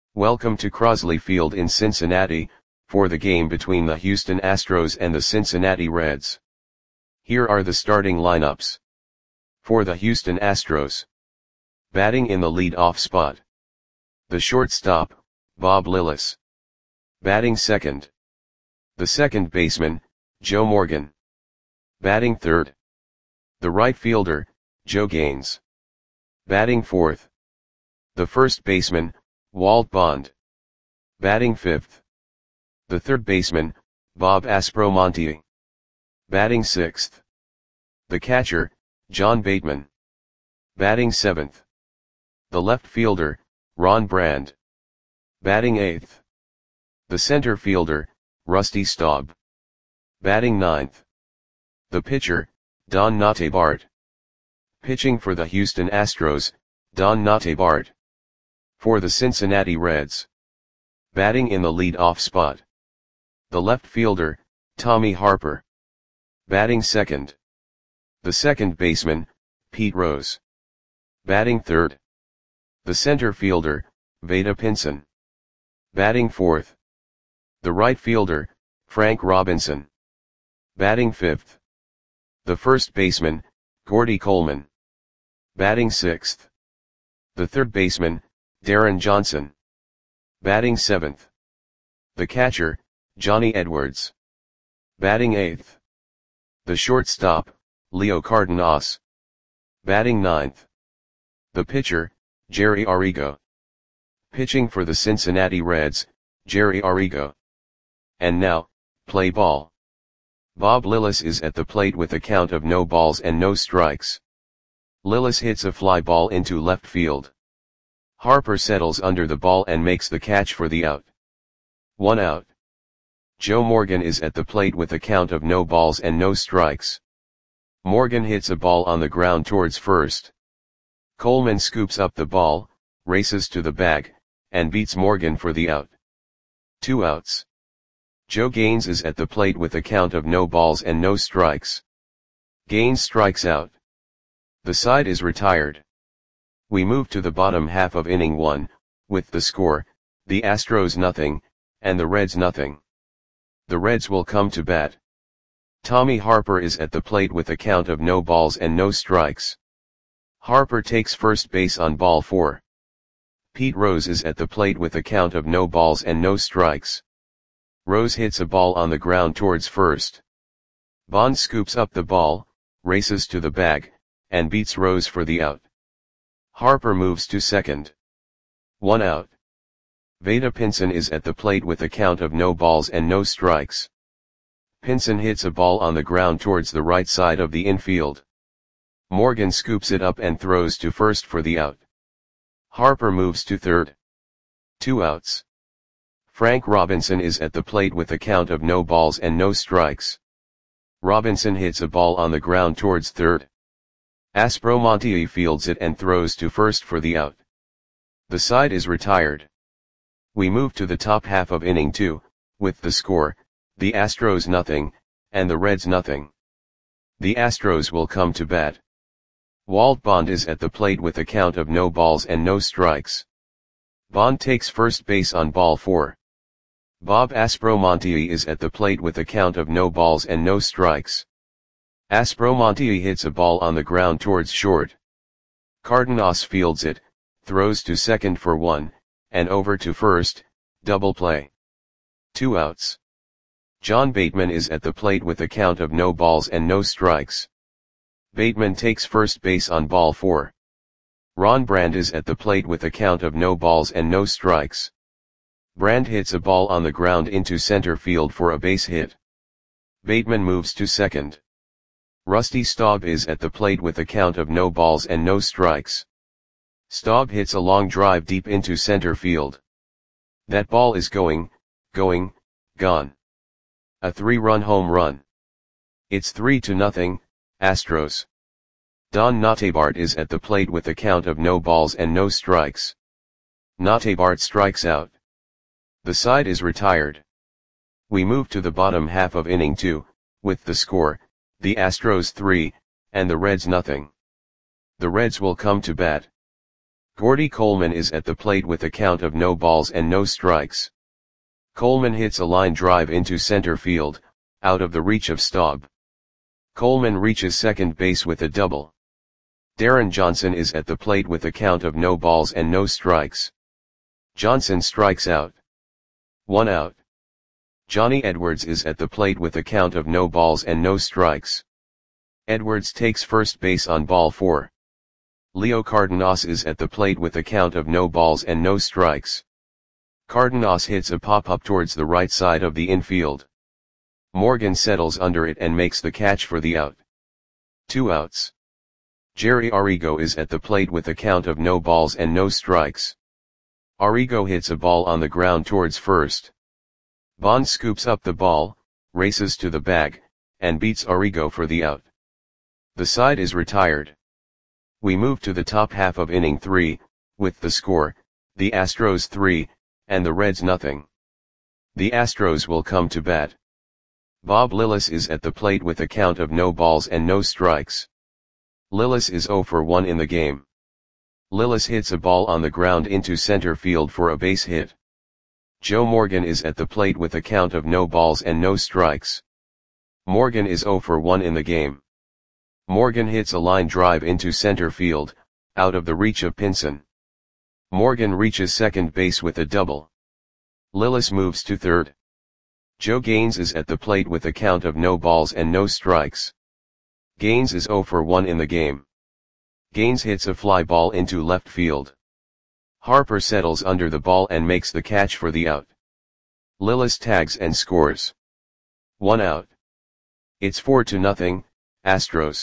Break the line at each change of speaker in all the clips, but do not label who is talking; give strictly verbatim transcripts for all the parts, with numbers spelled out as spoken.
Welcome to Crosley Field in Cincinnati, for the game between the Houston Astros and the Cincinnati Reds. Here are the starting lineups. For the Houston Astros. Batting in the lead-off spot. The shortstop, Bob Lillis. Batting second. The second baseman, Joe Morgan. Batting third. The right fielder, Joe Gaines. Batting fourth. The first baseman, Walt Bond. Batting fifth. The third baseman, Bob Aspromonte. Batting sixth. The catcher, John Bateman. Batting seventh. The left fielder, Ron Brand. Batting eighth. The center fielder, Rusty Staub. Batting ninth. The pitcher, Don Notabart. Pitching for the Houston Astros, Don Notabart. For the Cincinnati Reds. Batting in the lead-off spot. The left fielder, Tommy Harper. Batting second. The second baseman, Pete Rose. Batting third. The center fielder, Vada Pinson. Batting fourth. The right fielder, Frank Robinson. Batting fifth. The first baseman, Gordy Coleman. Batting sixth. The third baseman, Darren Johnson. Batting seventh. The catcher, Johnny Edwards. Batting eighth. The shortstop, Leo Cardenas. Batting ninth. The pitcher, Jerry Arrigo. Pitching for the Cincinnati Reds, Jerry Arrigo. And now, play ball. Bob Lillis is at the plate with a count of no balls and no strikes. Lillis hits a fly ball into left field. Harper settles under the ball and makes the catch for the out. One out. Joe Morgan is at the plate with a count of no balls and no strikes. Morgan hits a ball on the ground towards first. Coleman scoops up the ball, races to the bag, and beats Morgan for the out. Two outs. Joe Gaines is at the plate with a count of no balls and no strikes. Gaines strikes out. The side is retired. We move to the bottom half of inning one, with the score, the Astros nothing, and the Reds nothing. The Reds will come to bat. Tommy Harper is at the plate with a count of no balls and no strikes. Harper takes first base on ball four. Pete Rose is at the plate with a count of no balls and no strikes. Rose hits a ball on the ground towards first. Bond scoops up the ball, races to the bag, and beats Rose for the out. Harper moves to second. One out. Vada Pinson is at the plate with a count of no balls and no strikes. Pinson hits a ball on the ground towards the right side of the infield. Morgan scoops it up and throws to first for the out. Harper moves to third. Two outs. Frank Robinson is at the plate with a count of no balls and no strikes. Robinson hits a ball on the ground towards third. Aspromonte fields it and throws to first for the out. The side is retired. We move to the top half of inning two, with the score, the Astros nothing, and the Reds nothing. The Astros will come to bat. Walt Bond is at the plate with a count of no balls and no strikes. Bond takes first base on ball four. Bob Aspromonte is at the plate with a count of no balls and no strikes. Aspromonte hits a ball on the ground towards short. Cardenas fields it, throws to second for one, and over to first, double play. Two outs. John Bateman is at the plate with a count of no balls and no strikes. Bateman takes first base on ball four. Ron Brand is at the plate with a count of no balls and no strikes. Brand hits a ball on the ground into center field for a base hit. Bateman moves to second. Rusty Staub is at the plate with a count of no balls and no strikes. Staub hits a long drive deep into center field. That ball is going, going, gone. A three-run home run. It's three to nothing, Astros. Don Notabart is at the plate with a count of no balls and no strikes. Notabart strikes out. The side is retired. We move to the bottom half of inning two, with the score, the Astros three, and the Reds nothing. The Reds will come to bat. Gordy Coleman is at the plate with a count of no balls and no strikes. Coleman hits a line drive into center field, out of the reach of Staub. Coleman reaches second base with a double. Darren Johnson is at the plate with a count of no balls and no strikes. Johnson strikes out. One out. Johnny Edwards is at the plate with a count of no balls and no strikes. Edwards takes first base on ball four. Leo Cardenas is at the plate with a count of no balls and no strikes. Cardenas hits a pop-up towards the right side of the infield. Morgan settles under it and makes the catch for the out. Two outs. Jerry Arrigo is at the plate with a count of no balls and no strikes. Arrigo hits a ball on the ground towards first. Bond scoops up the ball, races to the bag, and beats Arrigo for the out. The side is retired. We move to the top half of inning three, with the score, the Astros three, and the Reds nothing. The Astros will come to bat. Bob Lillis is at the plate with a count of no balls and no strikes. Lillis is zero for one in the game. Lillis hits a ball on the ground into center field for a base hit. Joe Morgan is at the plate with a count of no balls and no strikes. Morgan is zero for one in the game. Morgan hits a line drive into center field, out of the reach of Pinson. Morgan reaches second base with a double. Lillis moves to third. Joe Gaines is at the plate with a count of no balls and no strikes. Gaines is zero for one in the game. Gaines hits a fly ball into left field. Harper settles under the ball and makes the catch for the out. Lillis tags and scores. One out. It's four to nothing, Astros.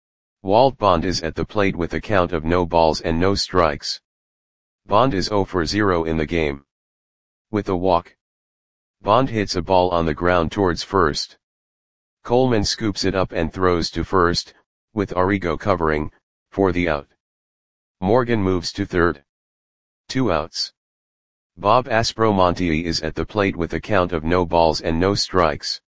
Walt Bond is at the plate with a count of no balls and no strikes. Bond is zero for zero in the game. With a walk. Bond hits a ball on the ground towards first. Coleman scoops it up and throws to first, with Arrigo covering, for the out. Morgan moves to third. Two outs. Bob Aspromonte is at the plate with a count of no balls and no strikes.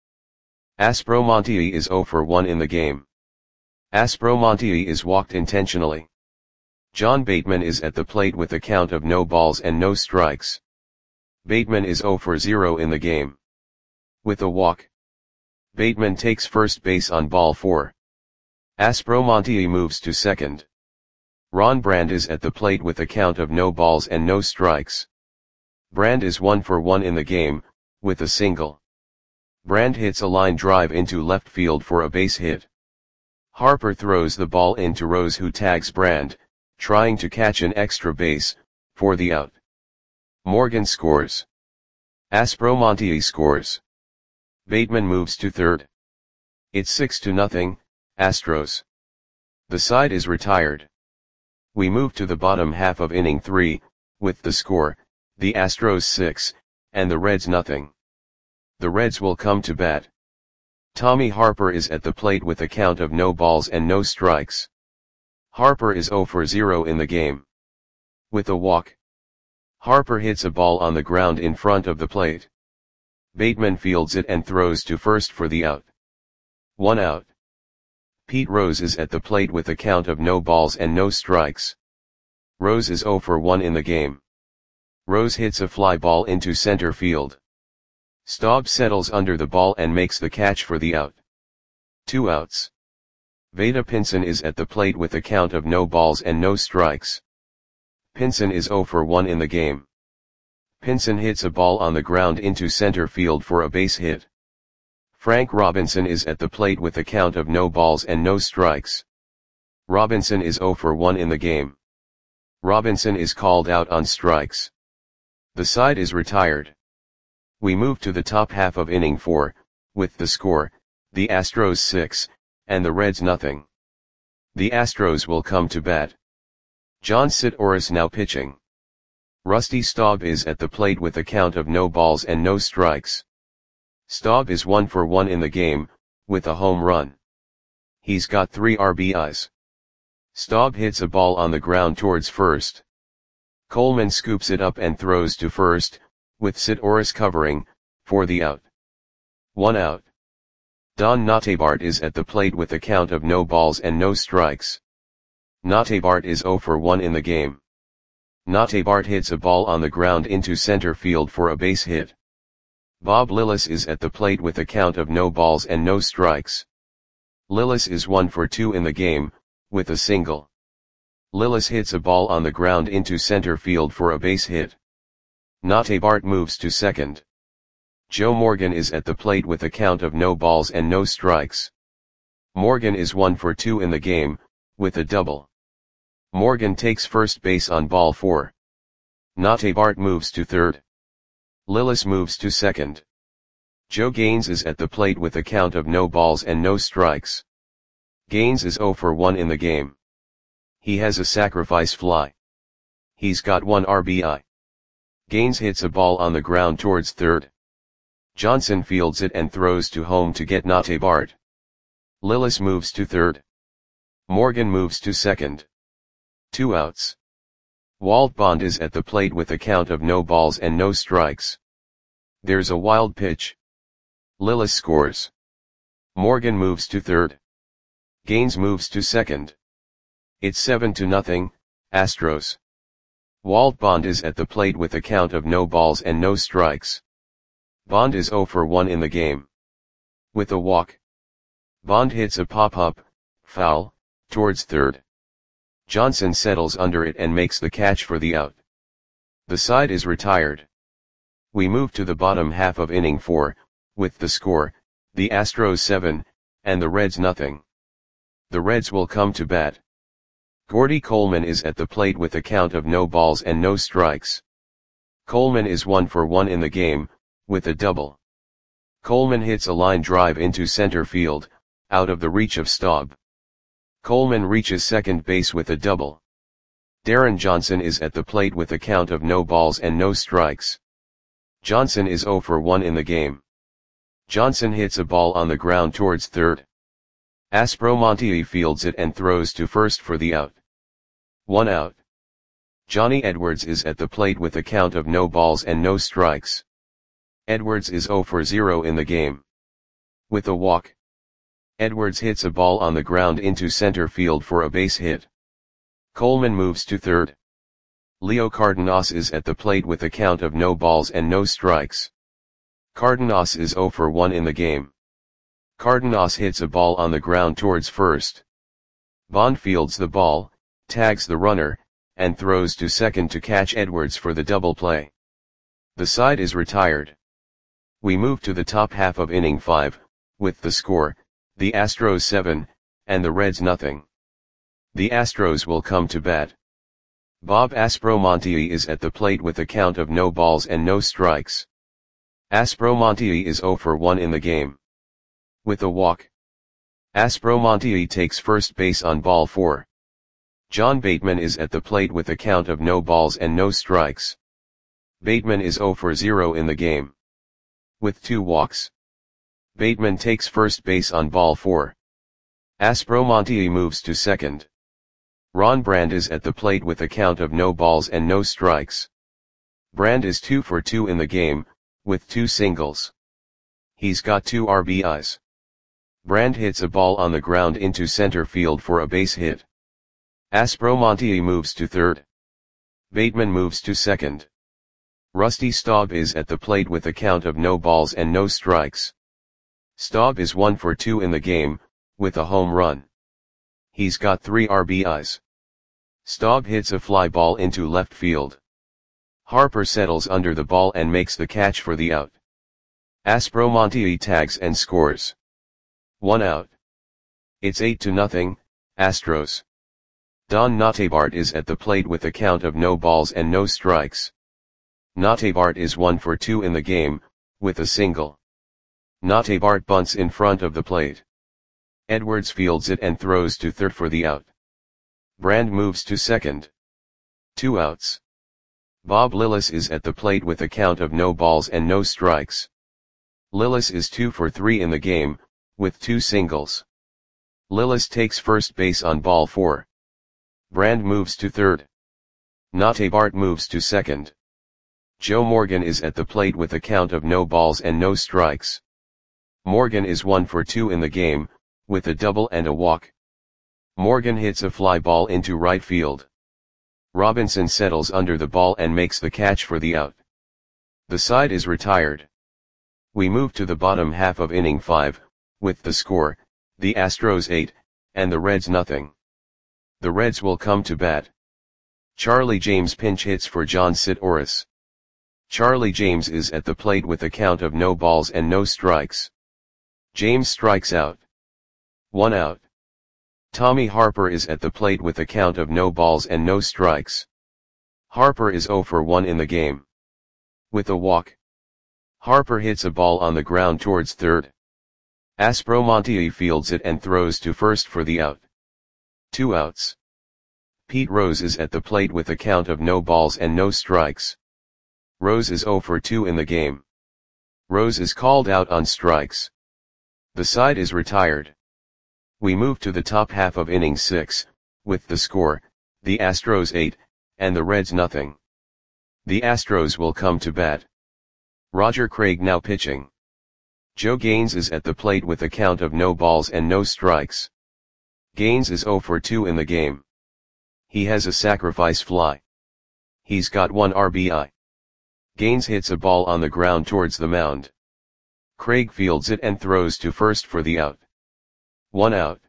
Aspromonte is zero for one in the game. Aspromonte is walked intentionally. John Bateman is at the plate with a count of no balls and no strikes. Bateman is zero for zero in the game. With a walk. Bateman takes first base on ball four. Aspromonte moves to second. Ron Brand is at the plate with a count of no balls and no strikes. Brand is one for one in the game, with a single. Brand hits a line drive into left field for a base hit. Harper throws the ball into Rose, who tags Brand, trying to catch an extra base, for the out. Morgan scores. Aspromonte scores. Bateman moves to third. It's six to nothing, Astros. The side is retired. We move to the bottom half of inning three, with the score, the Astros six, and the Reds nothing. The Reds will come to bat. Tommy Harper is at the plate with a count of no balls and no strikes. Harper is zero for zero in the game. With a walk. Harper hits a ball on the ground in front of the plate. Bateman fields it and throws to first for the out. One out. Pete Rose is at the plate with a count of no balls and no strikes. Rose is zero for one in the game. Rose hits a fly ball into center field. Staub settles under the ball and makes the catch for the out. Two outs. Vada Pinson is at the plate with a count of no balls and no strikes. Pinson is zero for one in the game. Pinson hits a ball on the ground into center field for a base hit. Frank Robinson is at the plate with a count of no balls and no strikes. Robinson is zero for one in the game. Robinson is called out on strikes. The side is retired. We move to the top half of inning four, with the score, the Astros six, and the Reds nothing. The Astros will come to bat. John Sitouris now pitching. Rusty Staub is at the plate with a count of no balls and no strikes. Staub is one for one in the game, with a home run. He's got three R B Is. Staub hits a ball on the ground towards first. Coleman scoops it up and throws to first, with Sitouris covering, for the out. One out. Don Notabart is at the plate with a count of no balls and no strikes. Notabart is zero for one in the game. Notabart hits a ball on the ground into center field for a base hit. Bob Lillis is at the plate with a count of no balls and no strikes. Lillis is one for two in the game, with a single. Lillis hits a ball on the ground into center field for a base hit. Notabart moves to second. Joe Morgan is at the plate with a count of no balls and no strikes. Morgan is one for two in the game, with a double. Morgan takes first base on ball four. Notabart moves to third. Lillis moves to second. Joe Gaines is at the plate with a count of no balls and no strikes. Gaines is zero for one in the game. He has a sacrifice fly. He's got one R B I. Gaines hits a ball on the ground towards third. Johnson fields it and throws to home to get Notabart. Lillis moves to third. Morgan moves to second. Two outs. Walt Bond is at the plate with a count of no balls and no strikes. There's a wild pitch. Lillis scores. Morgan moves to third. Gaines moves to second. It's seven to nothing, Astros. Walt Bond is at the plate with a count of no balls and no strikes. Bond is zero for one in the game. With a walk. Bond hits a pop-up, foul, towards third. Johnson settles under it and makes the catch for the out. The side is retired. We move to the bottom half of inning four, with the score, the Astros seven, and the Reds nothing. The Reds will come to bat. Gordy Coleman is at the plate with a count of no balls and no strikes. Coleman is one for one in the game, with a double. Coleman hits a line drive into center field, out of the reach of Staub. Coleman reaches second base with a double. Darren Johnson is at the plate with a count of no balls and no strikes. Johnson is zero for one in the game. Johnson hits a ball on the ground towards third. Aspromonte fields it and throws to first for the out. One out. Johnny Edwards is at the plate with a count of no balls and no strikes. Edwards is zero for zero in the game. With a walk. Edwards hits a ball on the ground into center field for a base hit. Coleman moves to third. Leo Cardenas is at the plate with a count of no balls and no strikes. Cardenas is zero for one in the game. Cardenas hits a ball on the ground towards first. Bond fields the ball, tags the runner, and throws to second to catch Edwards for the double play. The side is retired. We move to the top half of inning five, with the score, the Astros seven, and the Reds nothing. The Astros will come to bat. Bob Aspromonte is at the plate with a count of no balls and no strikes. Aspromonte is zero for one in the game. With a walk. Aspromonte takes first base on ball four. John Bateman is at the plate with a count of no balls and no strikes. Bateman is zero for zero in the game. With two walks. Bateman takes first base on ball four. Aspromonte moves to second. Ron Brand is at the plate with a count of no balls and no strikes. Brand is two for two in the game, with two singles. He's got two R B Is. Brand hits a ball on the ground into center field for a base hit. Aspromonte moves to third. Bateman moves to second. Rusty Staub is at the plate with a count of no balls and no strikes. Staub is one for two in the game, with a home run. He's got three R B Is. Staub hits a fly ball into left field. Harper settles under the ball and makes the catch for the out. Aspromonte tags and scores. One out. It's eight to nothing, Astros. Don Notabart is at the plate with a count of no balls and no strikes. Notabart is one for two in the game, with a single. Notabart bunts in front of the plate. Edwards fields it and throws to third for the out. Brand moves to second. Two outs. Bob Lillis is at the plate with a count of no balls and no strikes. Lillis is two for three in the game, with two singles. Lillis takes first base on ball four. Brand moves to third. Notabart moves to second. Joe Morgan is at the plate with a count of no balls and no strikes. Morgan is one for two in the game, with a double and a walk. Morgan hits a fly ball into right field. Robinson settles under the ball and makes the catch for the out. The side is retired. We move to the bottom half of inning five, with the score, the Astros eight, and the Reds nothing. The Reds will come to bat. Charlie James pinch hits for John Sitouris. Charlie James is at the plate with a count of no balls and no strikes. James strikes out. One out. Tommy Harper is at the plate with a count of no balls and no strikes. Harper is oh for one in the game. With a walk. Harper hits a ball on the ground towards third. Aspromonte fields it and throws to first for the out. Two outs. Pete Rose is at the plate with a count of no balls and no strikes. Rose is oh for two in the game. Rose is called out on strikes. The side is retired. We move to the top half of inning six, with the score, the Astros eight, and the Reds nothing. The Astros will come to bat. Roger Craig now pitching. Joe Gaines is at the plate with a count of no balls and no strikes. Gaines is oh for two in the game. He has a sacrifice fly. He's got one R B I. Gaines hits a ball on the ground towards the mound. Craig fields it and throws to first for the out. One out.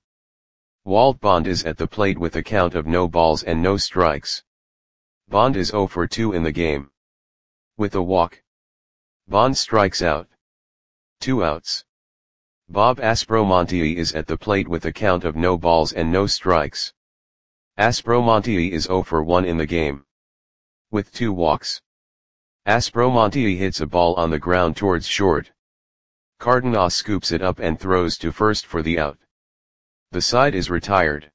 Walt Bond is at the plate with a count of no balls and no strikes. Bond is oh for two in the game. With a walk. Bond strikes out. Two outs. Bob Aspromonte is at the plate with a count of no balls and no strikes. Aspromonte is oh for one in the game. With two walks. Aspromonte hits a ball on the ground towards short. Cardenas scoops it up and throws to first for the out. The side is retired.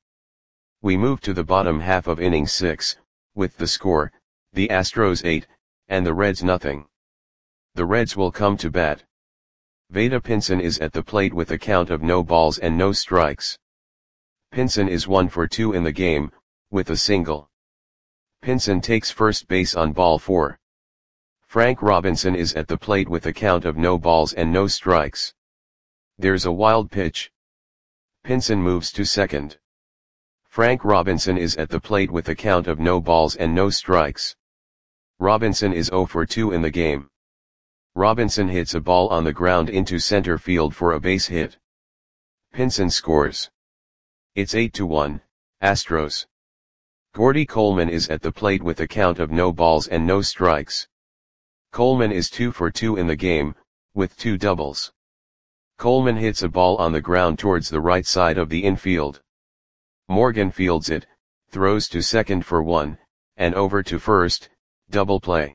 We move to the bottom half of inning six, with the score, the Astros eight, and the Reds nothing. The Reds will come to bat. Vada Pinson is at the plate with a count of no balls and no strikes. Pinson is one for two in the game, with a single. Pinson takes first base on ball four. Frank Robinson is at the plate with a count of no balls and no strikes. There's a wild pitch. Pinson moves to second. Frank Robinson is at the plate with a count of no balls and no strikes. Robinson is oh for two in the game. Robinson hits a ball on the ground into center field for a base hit. Pinson scores. It's eight to one, Astros. Gordy Coleman is at the plate with a count of no balls and no strikes. Coleman is two for two in the game, with two doubles. Coleman hits a ball on the ground towards the right side of the infield. Morgan fields it, throws to second for one, and over to first, double play.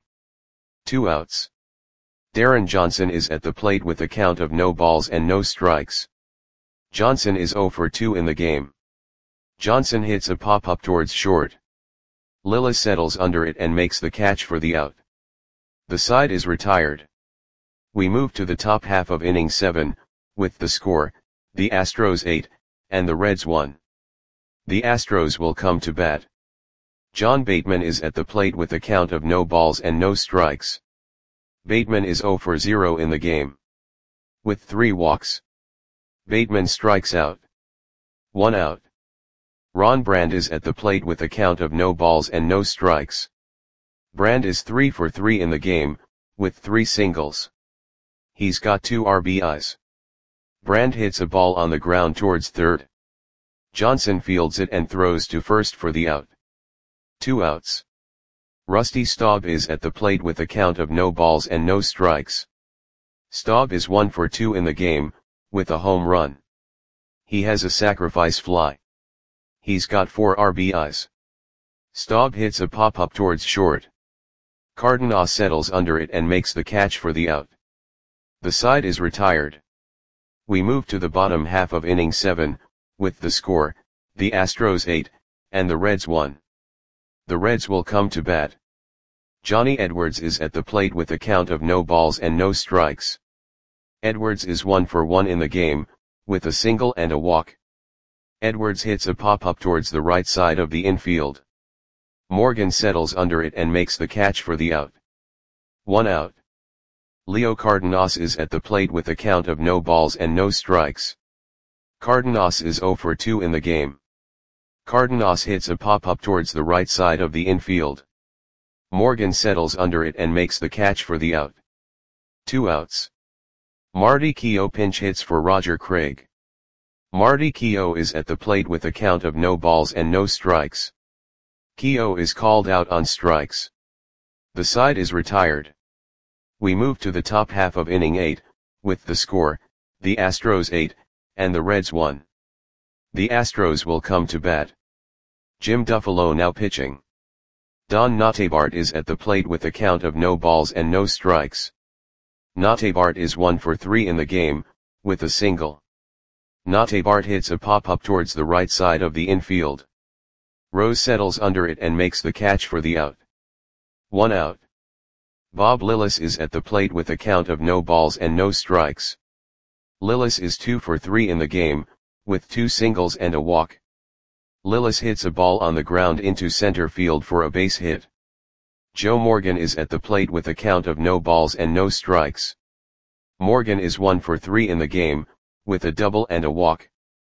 Two outs. Darren Johnson is at the plate with a count of no balls and no strikes. Johnson is oh for two in the game. Johnson hits a pop-up towards short. Lilla settles under it and makes the catch for the out. The side is retired. We move to the top half of inning seven, with the score, the Astros eight, and the Reds one. The Astros will come to bat. John Bateman is at the plate with a count of no balls and no strikes. Bateman is oh for zero in the game. With three walks. Bateman strikes out. One out. Ron Brand is at the plate with a count of no balls and no strikes. Brand is three for three in the game, with three singles. He's got two R B Is. Brand hits a ball on the ground towards third. Johnson fields it and throws to first for the out. Two outs. Rusty Staub is at the plate with a count of no balls and no strikes. Staub is one for two in the game, with a home run. He has a sacrifice fly. He's got four R B Is. Staub hits a pop-up towards short. Cardenas settles under it and makes the catch for the out. The side is retired. We move to the bottom half of inning seven, with the score, the Astros eight, and the Reds one. The Reds will come to bat. Johnny Edwards is at the plate with a count of no balls and no strikes. Edwards is one for one in the game, with a single and a walk. Edwards hits a pop-up towards the right side of the infield. Morgan settles under it and makes the catch for the out. One out. Leo Cardenas is at the plate with a count of no balls and no strikes. Cardenas is oh for two in the game. Cardenas hits a pop-up towards the right side of the infield. Morgan settles under it and makes the catch for the out. Two outs. Marty Keough pinch hits for Roger Craig. Marty Keough is at the plate with a count of no balls and no strikes. Keough is called out on strikes. The side is retired. We move to the top half of inning eight, with the score, the Astros eight, and the Reds one. The Astros will come to bat. Jim Duffalo now pitching. Don Notebart is at the plate with a count of no balls and no strikes. Notebart is one for three in the game, with a single. Notebart hits a pop-up towards the right side of the infield. Rose settles under it and makes the catch for the out. One out. Bob Lillis is at the plate with a count of no balls and no strikes. Lillis is two for three in the game, with two singles and a walk. Lillis hits a ball on the ground into center field for a base hit. Joe Morgan is at the plate with a count of no balls and no strikes. Morgan is one for three in the game, with a double and a walk.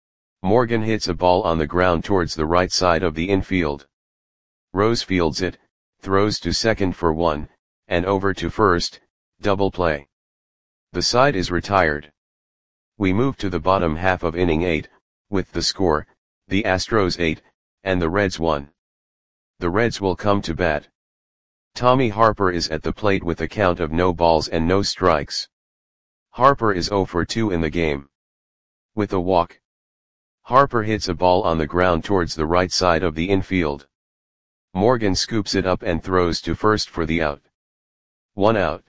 Morgan hits a ball on the ground towards the right side of the infield. Rose fields it, throws to second for one, and over to first, double play. The side is retired. We move to the bottom half of inning eight, with the score, the Astros eight, and the Reds one. The Reds will come to bat. Tommy Harper is at the plate with a count of no balls and no strikes. Harper is zero for two in the game. With a walk. Harper hits a ball on the ground towards the right side of the infield. Morgan scoops it up and throws to first for the out. One out.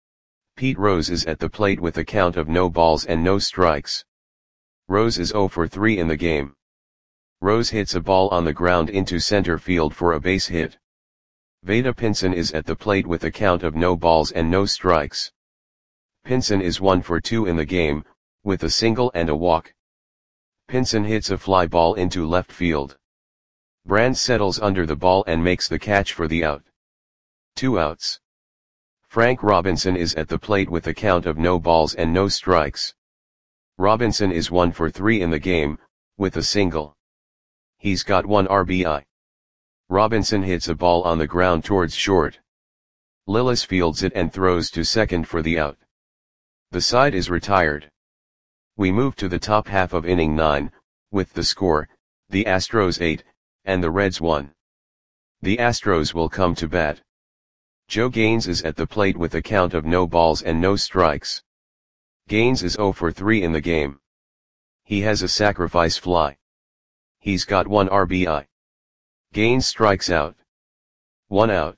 Pete Rose is at the plate with a count of no balls and no strikes. Rose is zero for three in the game. Rose hits a ball on the ground into center field for a base hit. Vada Pinson is at the plate with a count of no balls and no strikes. Pinson is one for two in the game, with a single and a walk. Pinson hits a fly ball into left field. Brand settles under the ball and makes the catch for the out. Two outs. Frank Robinson is at the plate with a count of no balls and no strikes. Robinson is one for three in the game, with a single. He's got one R B I. Robinson hits a ball on the ground towards short. Lillis fields it and throws to second for the out. The side is retired. We move to the top half of inning nine, with the score, the Astros eight, and the Reds one. The Astros will come to bat. Joe Gaines is at the plate with a count of no balls and no strikes. Gaines is zero for three in the game. He has a sacrifice fly. He's got one R B I. Gaines strikes out. One out.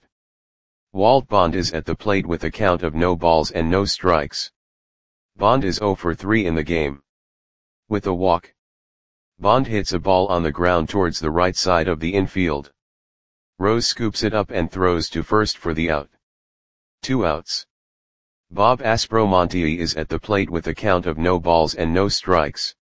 Walt Bond is at the plate with a count of no balls and no strikes. Bond is zero for three in the game. With a walk. Bond hits a ball on the ground towards the right side of the infield. Rose scoops it up and throws to first for the out. Two outs. Bob Aspromonte is at the plate with a count of no balls and no strikes.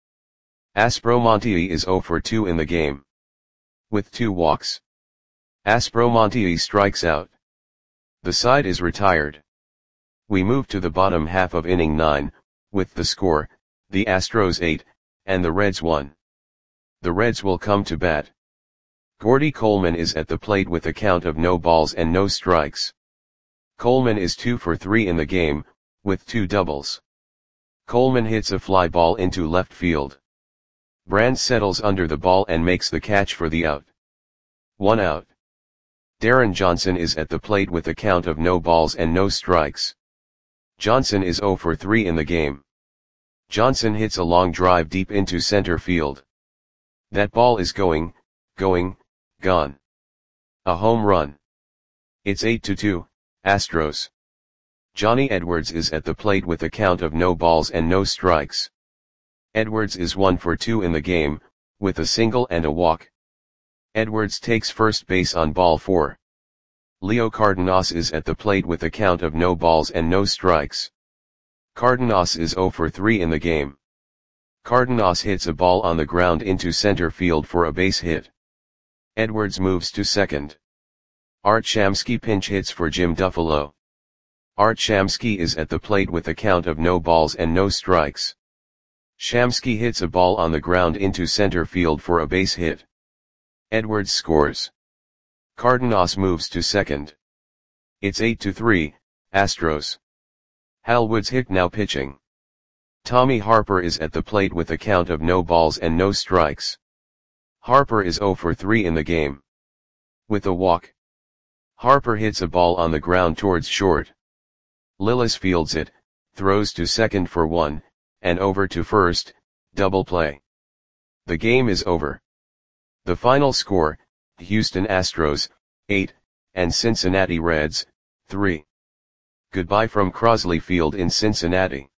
Aspromonte is zero for two in the game. With two walks. Aspromonte strikes out. The side is retired. We move to the bottom half of inning nine, with the score, the Astros eight, and the Reds one. The Reds will come to bat. Gordy Coleman is at the plate with a count of no balls and no strikes. Coleman is two for three in the game, with two doubles. Coleman hits a fly ball into left field. Brand settles under the ball and makes the catch for the out. One out. Darren Johnson is at the plate with a count of no balls and no strikes. Johnson is zero for three in the game. Johnson hits a long drive deep into center field. That ball is going, going, gone. A home run. It's eight to two, Astros. Johnny Edwards is at the plate with a count of no balls and no strikes. Edwards is one for two in the game, with a single and a walk. Edwards takes first base on ball four. Leo Cardenas is at the plate with a count of no balls and no strikes. Cardenas is zero for three in the game. Cardenas hits a ball on the ground into center field for a base hit. Edwards moves to second. Art Shamsky pinch hits for Jim Duffalo. Art Shamsky is at the plate with a count of no balls and no strikes. Shamsky hits a ball on the ground into center field for a base hit. Edwards scores. Cardenas moves to second. It's eight to three, Astros. Hal Woods Hick now pitching. Tommy Harper is at the plate with a count of no balls and no strikes. Harper is zero for three in the game. With a walk. Harper hits a ball on the ground towards short. Lillis fields it, throws to second for one, and over to first, double play. The game is over. The final score, Houston Astros, eight, and Cincinnati Reds, three. Goodbye from Crosley Field in Cincinnati.